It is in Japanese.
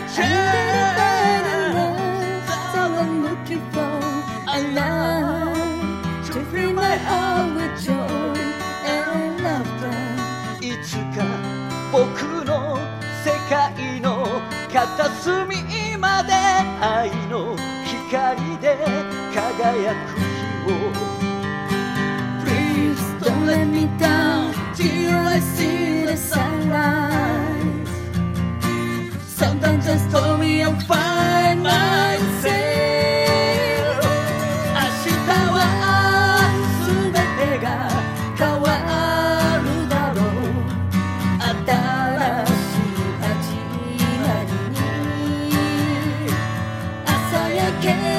いつか僕の世界の片隅まで愛の光で輝く日を Please don't let me down till I see the sunrise Sometimes just told me I'll find myself 明日は全てが変わるだろう新しい始まりに朝焼け